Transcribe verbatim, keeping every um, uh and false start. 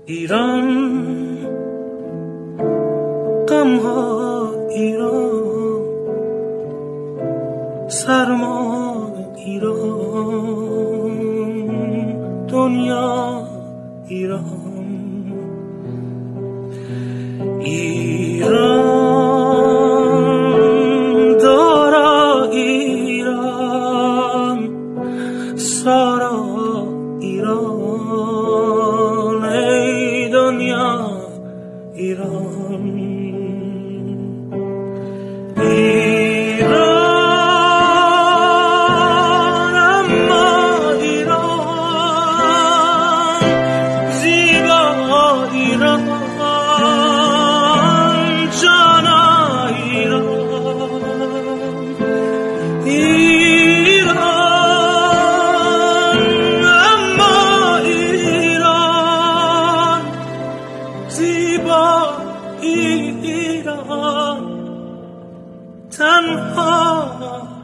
ایران غم ها ایران، سرما ایران، دنیا ایران. ایران دارا ایران، سارا ایران، ای دنیا ایران. ایران اما ایران، زیبا ایران، جانا ایران. ایران اما ایران، زیبا ایران، تنها